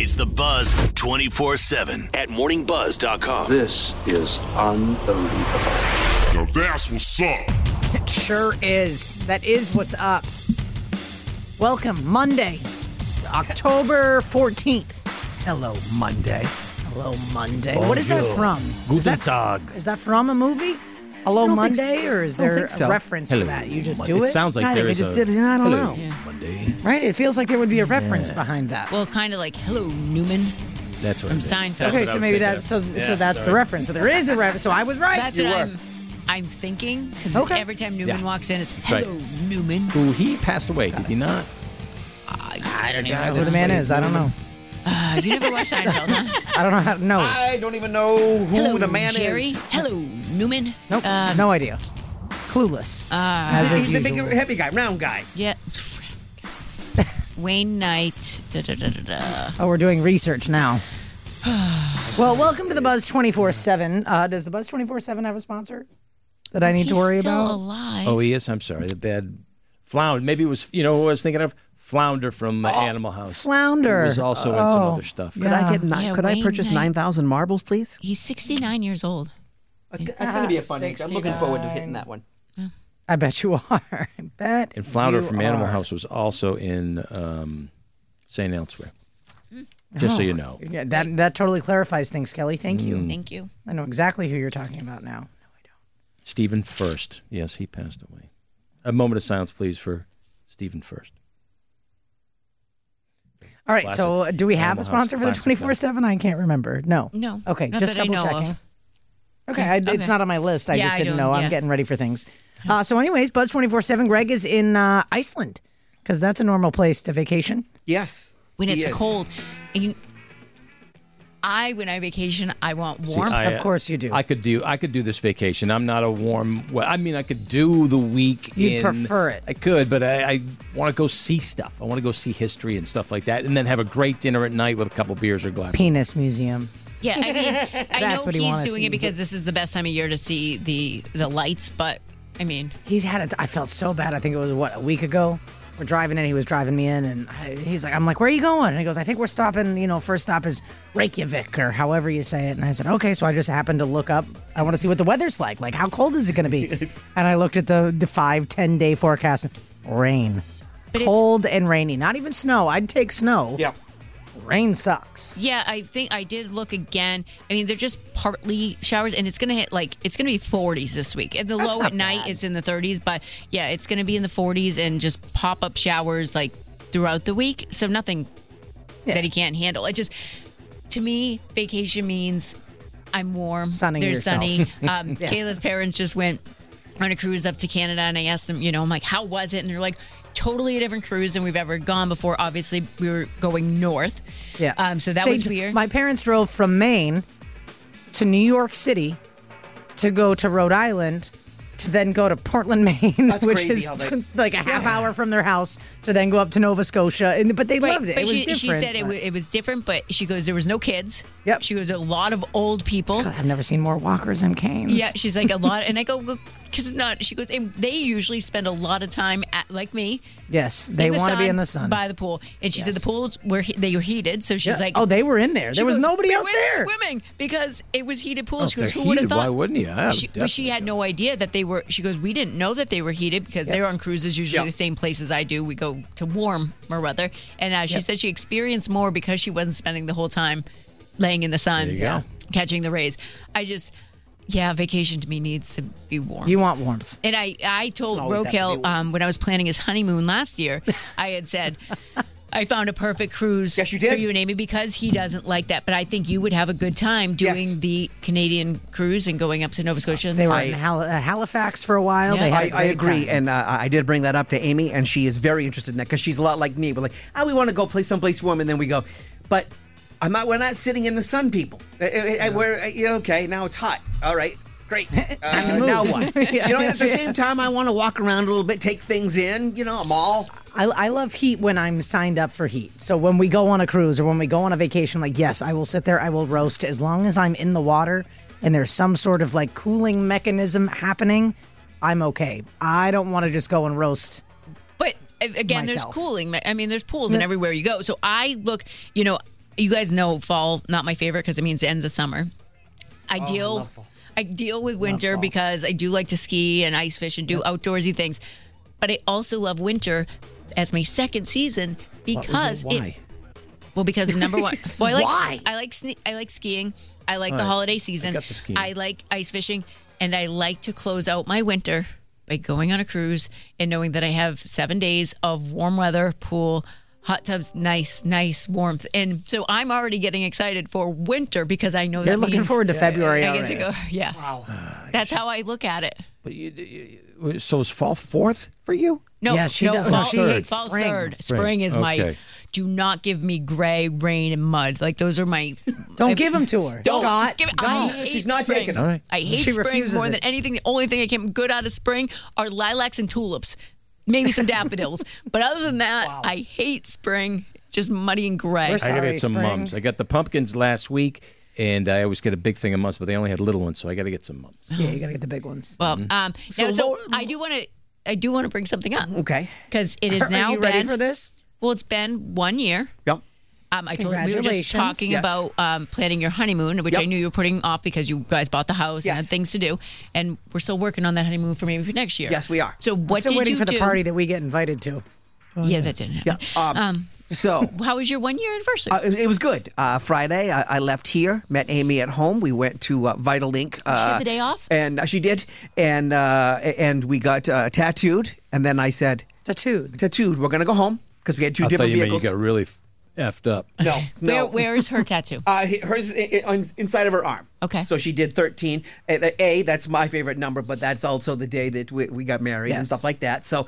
It's the Buzz 24/7 at morningbuzz.com. This is unbelievable. Now that's what's up. It sure is. That is what's up. Welcome, Monday, October 14th. Hello, Monday. Hello, Monday. What is that from? Guten Tag. Is that from a movie? Hello, don't think Monday? so. Or is I don't there think so. a reference to that? You just do it? It sounds like I there think I is just a did it. I don't hello, know. Monday. Right? It feels like there would be a reference behind that. Well, kind of like "Hello, Newman" That's what from it is. Seinfeld. Okay, so maybe that's so that's the reference. So there is a reference. So I was right. That's what I'm thinking. Because Okay. every time Newman Yeah. walks in, it's Right. "Hello, Newman." Who he passed away, did he not? I don't I don't know who the man is. I don't know. You never watched Seinfeld, huh? I don't know how to know. I don't even know who Hello, the man Jerry. is. Hello, Newman. Nope. No idea. Clueless. As is He's the big, usual. heavy guy, round guy. Yeah. Wayne Knight. Da, da, da, da, da. Oh, we're doing research now. Well, welcome to the Buzz 24/7. Does the Buzz 24/7 have a sponsor that I need to worry He's still about? alive. Oh, he is? I'm sorry. The bad Flounder. Maybe it was, who I was thinking of? Flounder from Animal House. Flounder. He was also in some other stuff. Could I get Yeah, Could I Wayne purchase Knight. 9,000 marbles, please? He's 69 years old. That's going to be a fun week. I'm looking forward to hitting that one. I bet you are. I bet. And Flounder you from Animal are. House was also in St. Elsewhere. Just so you know. Yeah, that totally clarifies things, Kelly. Thank you. Thank you. I know exactly who you're talking about now. Stephen First. Yes, he passed away. A moment of silence, please, for Stephen First. All right, Classic. so do we have Animal a sponsor House, for the classic 24/7? I can't remember. No. No. Okay, Not just that I double know checking. of. Okay, it's Okay. not on my list. I Yeah, just I didn't don't- know. I'm yeah. getting ready for things. So anyways, Buzz 24/7, Greg is in Iceland because that's a normal place to vacation. Yes. When he it's is. cold. And when I vacation, I want See, warmth. Of course you do. I could do this vacation. I'm not a warm. Well, I mean, I could do the week. You'd prefer it. I could, but I want to go see stuff. I want to go see history and stuff like that, and then have a great dinner at night with a couple beers or glasses. Penis Museum. Yeah, I mean, I know what he he's wanna doing see. it because this is the best time of year to see the lights, but I mean, He's had it. I felt so bad. I think it was, a week ago? We're driving in. He was driving me in, and I'm like, where are you going? And he goes, I think we're stopping, first stop is Reykjavik, or however you say it. And I said, okay. So I just happened to look up. I want to see what the weather's like. Like, how cold is it going to be? And I looked at the 5-10 day forecast. Rain. But it's- Cold and rainy. Not even snow. I'd take snow. Yeah. Rain sucks. yeah, I think I did look again. I mean, they're just partly showers, and it's gonna hit it's gonna be 40s this week. And the That's low not at night bad. is in the 30s, but yeah, it's gonna be in the 40s and just pop up showers throughout the week. So nothing Yeah. that he can't handle. It just, to me, vacation means I'm warm. Sunning They're yourself. sunny. Kayla's parents just went on a cruise up to Canada, and I asked them, I'm like, how was it? And they're like, totally a different cruise than we've ever gone before. Obviously, we were going north. Yeah. So that They- was weird. My parents drove from Maine to New York City to go to Rhode Island to then go to Portland, Maine, That's which crazy is how they- like a half hour from their house to then go up to Nova Scotia. But they loved it. But It was she different. said but- it was different, but she goes, there was no kids. Yep. She goes, a lot of old people. God, I've never seen more walkers and canes. Yeah, she's like a lot. And I go, because it's not. She goes, and they usually spend a lot of time, like me. Yes, they in the want to be sun, in the sun. by the pool. And she said Yes. the pools they were heated. So she's Yeah. like, oh, they were in there. she There was goes, nobody "We else went there. swimming because it was heated pools. Oh, She goes, they're who would have heated. thought? Why wouldn't you? Yeah, She definitely. had no idea that they were. She goes, we didn't know that they were heated because they're on cruises usually Yeah. the same places I do. We go to warmer weather, and she said she experienced more because she wasn't spending the whole time laying in the sun, There you go. catching the rays. Vacation to me needs to be warm. You want warmth. And I told always have to be Rokel warm. when I was planning his honeymoon last year, I had said, I found a perfect cruise Yes, you did. for you and Amy because he doesn't like that. But I think you would have a good time doing Yes. the Canadian cruise and going up to Nova Scotia. They were in Halifax for a while. Yeah. They had a I great agree, time. and I did bring that up to Amy, and she is very interested in that because she's a lot like me. We're like, we want to go play someplace warm, and then we go, but we're not sitting in the sun, people. We're okay. Now it's hot. All right. Great. Now what? At the same time, I want to walk around a little bit, take things in, a mall. I love heat when I'm signed up for heat. So when we go on a cruise or when we go on a vacation, yes, I will sit there, I will roast as long as I'm in the water and there's some sort of cooling mechanism happening, I'm okay. I don't want to just go and roast. But again, Myself. there's cooling. I mean, there's pools and everywhere you go. So I look, you guys know fall not my favorite because it means it ends of summer. I love fall. deal with winter because I do like to ski and ice fish and do outdoorsy things. But I also love winter as my second season because Why? because number one, well, Why? I like skiing. I like the holiday season. I got the skiing. I like ice fishing, and I like to close out my winter by going on a cruise and knowing that I have 7 days of warm weather, pool, hot tubs, nice warmth. And so I'm already getting excited for winter because I know You're that looking means forward to February I get to already. go. Yeah. Wow. That's how I look at it. But so is fall fourth for you? No, Yeah, she no, does. fall, She hates fall's spring. third. Spring is my. Okay. Do not give me gray, rain, and mud. Like those are my. Don't give them to her. Don't Scott. give it- I hate She's not spring. taking All right. I hate She spring refuses more it. than anything. The only thing that came good out of spring are lilacs and tulips, maybe some daffodils. But other than that, I hate spring. Just muddy and gray. We're I gotta Sorry, get some spring. mums. I got the pumpkins last week, and I always get a big thing of mums, but they only had little ones, so I got to get some mums. Yeah, you got to get the big ones. Well, So so Laura- I do want to bring something up Okay. because it is now Are you been. ready for this? Well, it's been 1 year. Yep. I told we were just Congratulations. talking Yes. about planning your honeymoon, which I Yep. knew you were putting off because you guys bought the house and Yes. had things to do, and we're still working on that honeymoon for maybe for next year. Yes, we are. So what Still did waiting you for the do? party that we get invited to. Yeah, that didn't happen. Yeah. So How was your 1 year anniversary? it was good. Friday, I left here, met Amy at home. We went to Vital Link. she have the day off? And she did. And we got tattooed. And then I said, Tattooed. we're going to go home because we had two I thought different you meant you vehicles. got really effed up. No. Where is her tattoo? Hers inside of her arm. Okay. So she did 13. That's my favorite number, but that's also the day that we got married and Yes. stuff like that. So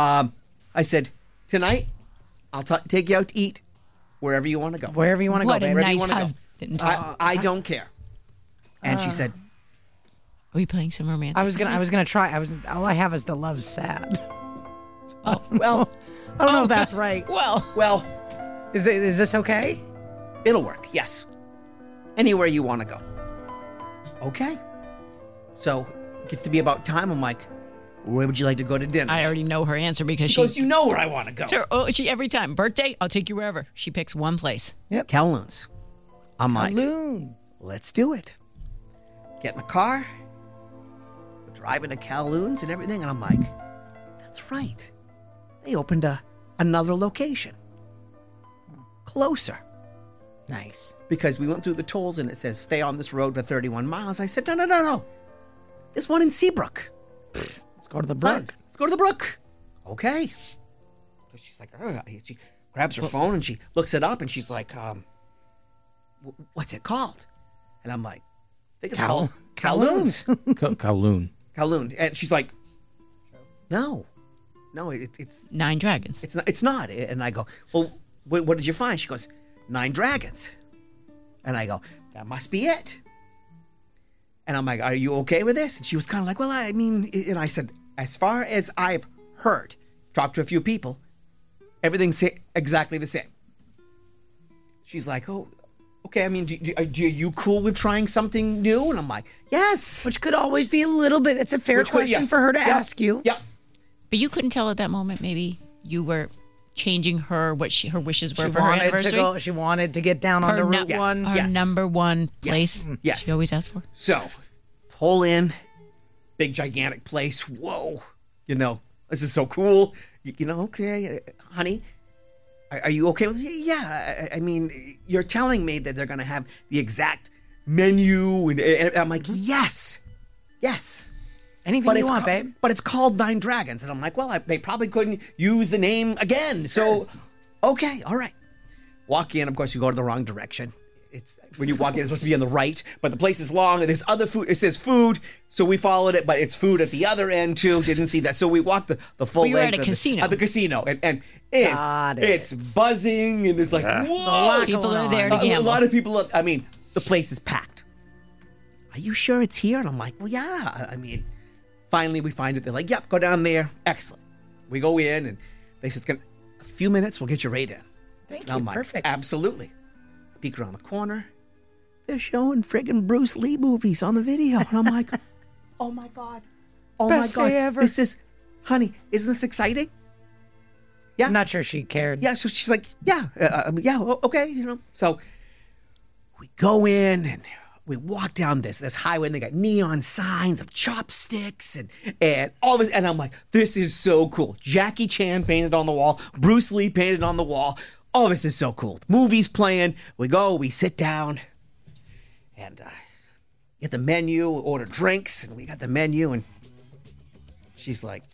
I said, tonight, I'll take you out to eat wherever you want to go. Wherever you want to go, What a babe. Wherever you nice wanna go. husband. I don't care. And she said, Are we playing some romantic? I was gonna try. All I have is the love sad. well, I don't know if that's right. well, Is this okay? it'll work. Yes. Anywhere you want to go. Okay. So it gets to be about time. I'm like, where would you like to go to dinner? I already know her answer because She goes, you know where I want to go. she every time birthday, I'll take you wherever. She picks one place. Kowloon's. I'm like, Balloon. let's do it. Get in the car. We're driving to Kowloon's and everything. And I'm like, that's right. They opened another location. Closer. Nice. Because we went through the tolls and it says stay on this road for 31 miles. I said, no. There's one in Seabrook. Let's go to the brook. Let's go to the brook. Okay. So she's like, she grabs her phone and she looks it up and she's like, what's it called? And I'm like, I think it's called Kowloon's. Kowloon. Kowloon. And she's like, no, it's 9 dragons. it's not. And I go, well, what did you find? She goes, 9 dragons. And I go, that must be it. And I'm like, are you okay with this? And she was kind of like, well, I mean, and I said, as far as I've heard, talked to a few people, everything's exactly the same. She's like, oh, okay. I mean, are you cool with trying something new? And I'm like, yes. Which could always be a little bit. It's a fair question yes. for her to Yep. ask you. Yep. But you couldn't tell at that moment maybe you were changing her her wishes were She for her wanted to anniversary. go. She wanted to get down on the Route Yes. 1. Her Yes. number one place. Yes. She always asked for. So, pull in, big gigantic place. Whoa, this is so cool. Okay, honey, are you okay with it? Yeah, I mean, you're telling me that they're gonna have the exact menu, and I'm like, yes. Anything you want, babe. But it's called 9 Dragons, and I'm like, well, they probably couldn't use the name again. So, okay, all right. Walk in. Of course, you go to the wrong direction. It's when you walk in, it's supposed to be on the right, but the place is long, and there's other food. It says food, so we followed it, but it's food at the other end too. Didn't see that, so we walked the full Well, you were length at a of casino. At the casino, and Got it. it's buzzing, and it's like whoa. People going are on. there to A gamble. lot of people. I mean, the place is packed. Are you sure it's here? And I'm like, well, yeah. I mean, finally we find it. They're like, yep, go down there. Excellent. We go in, and they said, a few minutes, we'll get you right in. Thank And you. I'm like, Perfect. absolutely. Peek around the corner. They're showing friggin' Bruce Lee movies on the video. And I'm like, oh my God. Oh Best my God. day ever. This is, honey, isn't this exciting? Yeah. I'm not sure she cared. Yeah, so she's like, okay, So we go in and we walk down this highway, and they got neon signs of chopsticks and all this, and I'm like, this is so cool. Jackie Chan painted on the wall, Bruce Lee painted on the wall. All this is so cool. Movies playing. We go, we sit down, and get the menu, order drinks, and we got the menu, and she's like,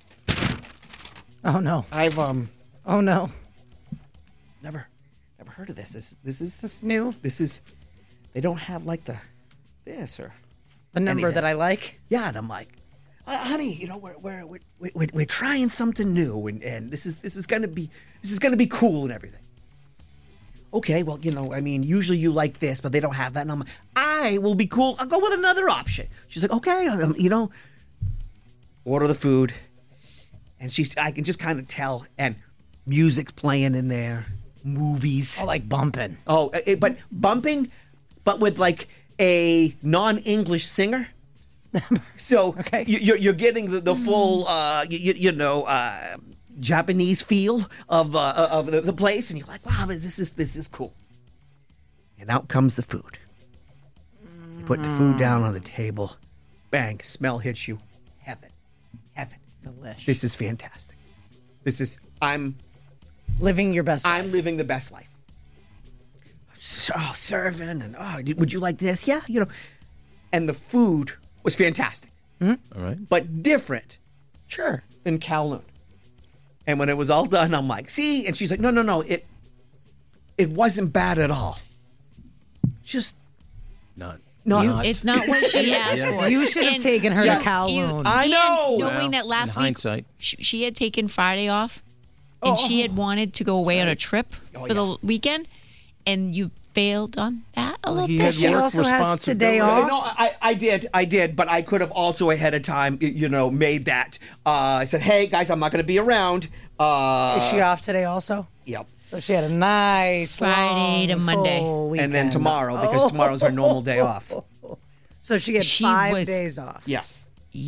Oh no. I've Oh no. never heard of this. This is It's new. they don't have like this or The number anything. that I like. Yeah, and I'm like, honey, we're trying something new, and this is gonna be cool and everything. Okay, well, usually you like this, but they don't have that, and I'm like, I will be cool. I'll go with another option. She's like, okay, order the food, and I can just kind of tell, and music's playing in there, movies. I like bumping. Oh, but bumping, but with like a non-English singer. So Okay. you're getting the full, Japanese feel of the place, and you're like, wow, this is cool. And out comes the food. You put the food down on the table, bang, smell hits you, heaven. Delish. This is fantastic. I'm Living your best life. living the best life. Serving, and would you like this? Yeah, And the food was fantastic, All right. but different Sure. than Kowloon. And when it was all done, I'm like, see? And she's like, no, it wasn't bad at all. Just Not. It's not what she asked for. You should have And taken her Yeah. to Kowloon. I know. And knowing Well, that last in week hindsight. she had taken Friday off, and she had wanted to go away on a trip for the weekend, and you failed on that a little He bit. had She work also has today responsibility. off. No, I did, but I could have also ahead of time, made that. I said, hey, guys, I'm not going to be around. Is she off today also? Yep. So she had a nice Friday to long, Monday. full And then weekend. tomorrow, because tomorrow's her normal day off. So she had She 5 was- days off. Yes.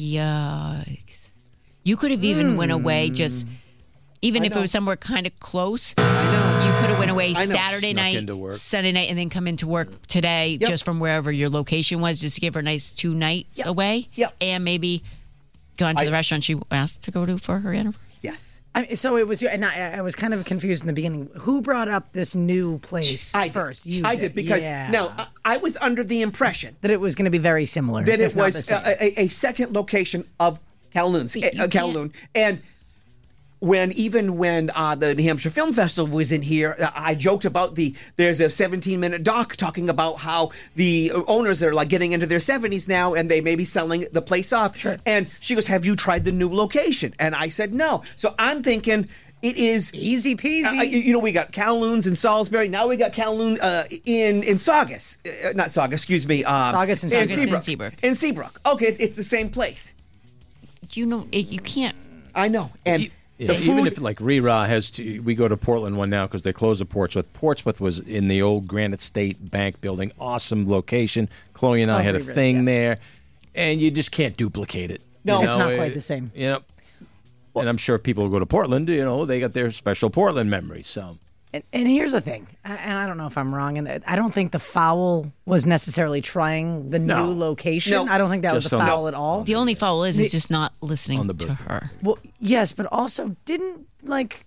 Yikes! You could have even went away even if it was somewhere kind of close. I know. You could have went away I know. Saturday Snuck night, into work. Sunday night, and then come into work today Yep. just from wherever your location was, just to give her a nice 2 nights Yep. away. Yep. And maybe gone to the restaurant she asked to go to for her anniversary. Yes. So it was, and I was kind of confused in the beginning. Who brought up this new place I did. first? You I did because Yeah. now I was under the impression that it was going to be very similar. that if it not was the same. a second location of Kowloon's, But you Kowloon, and when the New Hampshire Film Festival was in here, I joked about there's a 17-minute doc talking about how the owners are like getting into their 70s now, and they may be selling the place off. Sure. And she goes, "Have you tried the new location?" And I said, "No." So I'm thinking it is Easy peasy. we got Kowloon's in Salisbury. Now we got Kowloon in Saugus. Not Saugus, excuse me. Saugus and in Saugus. Seabrook. In Seabrook. In Seabrook. Okay, it's the same place. You know, you can't. I know. And Yeah, the even food, if like Rira has to, we go to Portland one now because they closed the Portsmouth. Portsmouth was in the old Granite State Bank building, awesome location. Chloe and I had a Rira's, thing yeah. there, and you just can't duplicate it. No. You It's know, not quite the same. You know, and I'm sure if people go to Portland, they got their special Portland memories. So And here's the thing, and I don't know if I'm wrong, and I don't think the foul was necessarily trying the No. new location. No. I don't think that was Just the on the- foul at all. The only foul is just not listening On the to birthday. her. Well, yes, but also didn't like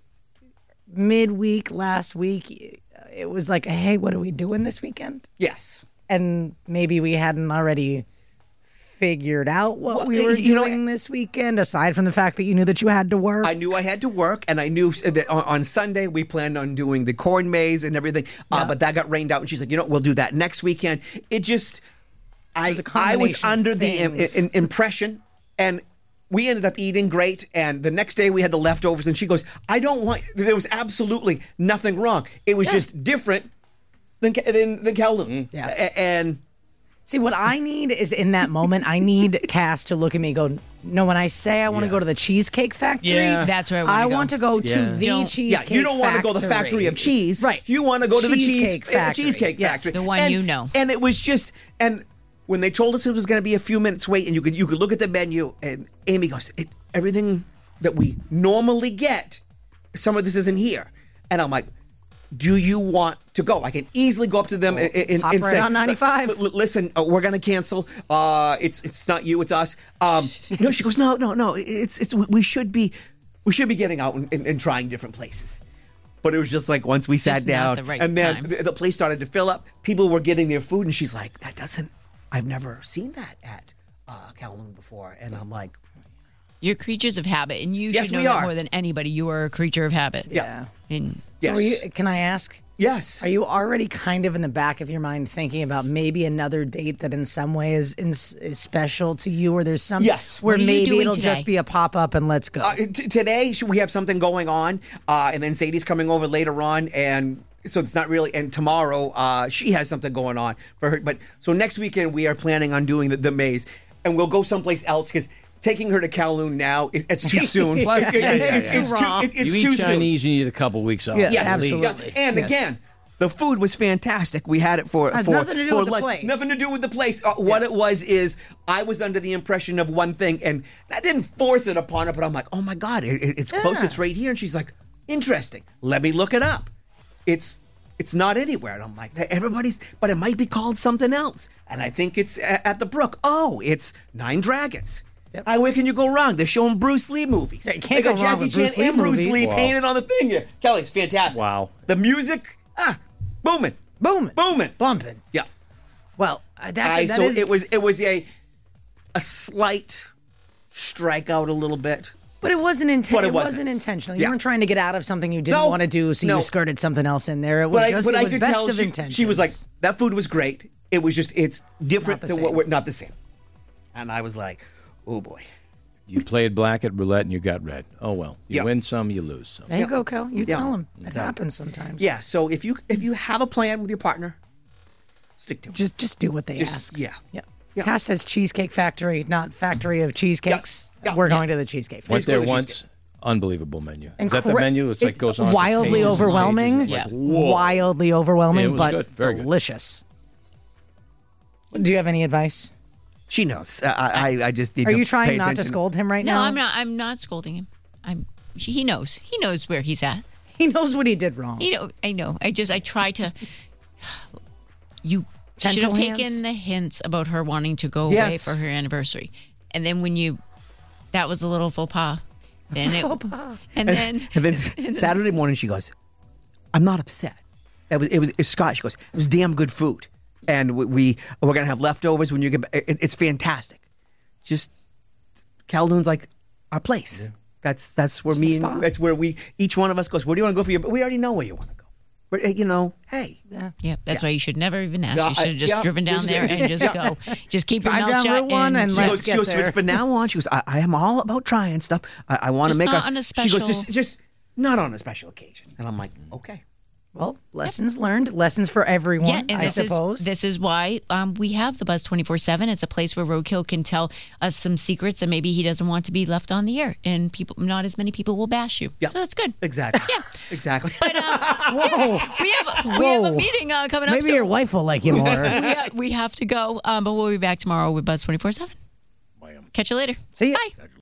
midweek last week. It was like, hey, what are we doing this weekend? yes. And maybe we hadn't already figured out what Well, we were you know, doing this weekend, aside from the fact that you knew that you had to work. I knew I had to work, and I knew that on Sunday we planned on doing the corn maze and everything, but that got rained out, and she's like, we'll do that next weekend. It just, I was a was combination of under the things. impression, and we ended up eating great, and the next day we had the leftovers, and she goes, there was absolutely nothing wrong. It was just different than Kowloon. Yeah. And See, what I need is in that moment, I need Cass to look at me and go, no, when I say I want to go to the Cheesecake Factory, Yeah. That's where I I want to go to Yeah. the Don't- Cheesecake you don't want to go to the factory of cheese. Right. You want to go to the Cheesecake Factory. Cheesecake Yes. Factory. The one And- you know. And it was just, and when they told us it was going to be a few minutes wait, and you could look at the menu, and Amy goes, everything that we normally get some of this isn't here. And I'm like, do you want to go? I can easily go up to them and Hop right say, on 95. Listen, we're going to cancel. It's not you, it's us. No, she goes, no. It's we should be getting out and trying different places. But it was just like once we sat Just not down, the right and then time. the place started to fill up. People were getting their food, and she's like, I've never seen that at Kowloon before. And I'm like, You're creatures of habit, and you Yes, should know we that are. more than anybody. You are a creature of habit. yeah. And So Yes. can I ask? Yes. Are you already kind of in the back of your mind thinking about maybe another date that in some way is special to you, or there's some Yes. where What are you maybe doing it'll today? just be a pop up and let's go? Today we have something going on, and then Sadie's coming over later on, and so it's not really. And tomorrow she has something going on for her. But so next weekend we are planning on doing the maze, and we'll go someplace else because taking her to Kowloon now it's too soon. Plus, it's too raw. it's you too eat soon. Chinese, you need a couple weeks off. Yeah, at Yes, least. absolutely. yes. And Yes. again, the food was fantastic. We had it for Has for nothing to do for with the lunch. place. Nothing to do with the place. What it was is I was under the impression of one thing, and I didn't force it upon her. But I'm like, oh my god, it's close. Yeah. It's right here. And she's like, interesting. Let me look it up. It's not anywhere. And I'm like, but it might be called something else. And I think it's at the Brook. Oh, it's Nine Dragons. Yep. Where can you go wrong? They're showing Bruce Lee movies. Yeah, you can't They got go wrong Jackie with Chan Bruce Lee and Bruce movies. Lee Wow. painted on the thing here. Kelly, it's fantastic. Wow. The music, booming. Booming. Booming. Bumping. Yeah. Well, that So is, it was a slight strikeout a little bit. but it wasn't But it it wasn't wasn't. intentional. Yeah. You weren't trying to get out of something you didn't No, want to do, so no. you skirted something else in there. It was But I was could best tell of intentions. she was like, that food was great. It was just, it's different Not the than what same. we're, not the same. And I was like, oh boy. You played black at roulette and you got red. Oh well. You Yeah. win some, you lose some. There you go, Kel. You Yeah. tell him. It So- happens sometimes. Yeah, so if you have a plan with your partner, stick to it. Just do what they Just- ask. yeah. Yeah. Yeah. Cass says Cheesecake Factory, not Factory of Cheesecakes. Yeah. We're going to the Cheesecake Factory. Went there go to once. Unbelievable menu. Is that the Incre- menu? It's like goes on. for wildly pages and overwhelming. pages. Yeah. Like, whoa. Wildly overwhelming, Yeah, it was but good. Very good. delicious. Do you have any advice? She knows. I just need Are to you pay trying not to attention. scold him right no, now? I'm not. I'm not scolding him. He knows. He knows where he's at. He knows what he did wrong. I know. I try to. You should Gentle have hands? taken the hints about her wanting to go away Yes. for her anniversary, and then that was a little faux pas. Then Faux pas. And then And then Saturday morning, she goes, "I'm not upset. It was Scott." She goes, "It was damn good food, and we're gonna have leftovers when you get back. It's fantastic. Just Kowloon's like our place. That's where It's the me spot. and that's where each one of us goes. Where do you want to go for your? But we already know where you want to go. But hey, yeah, that's why you should never even ask. Yeah, You should have just yeah, driven down just- there and just go. Just keep your Drive mouth down shut Route 1 and She let's goes, get so there. for now on, she goes, I am all about trying stuff. I want to Just make not on a She goes, special- just not on a special occasion. And I'm like, okay. Well, lessons learned, lessons for everyone, Yeah, and I suppose. this is why we have the Buzz 24/7. It's a place where Roadkill can tell us some secrets, and maybe he doesn't want to be left on the air, and not as many people will bash you. Yeah. So that's good. Exactly. Yeah. Exactly. But Whoa. we have a meeting coming up. Maybe so your wife will like you more. we have to go, but we'll be back tomorrow with Buzz 24/7. Catch you later. See ya. Bye.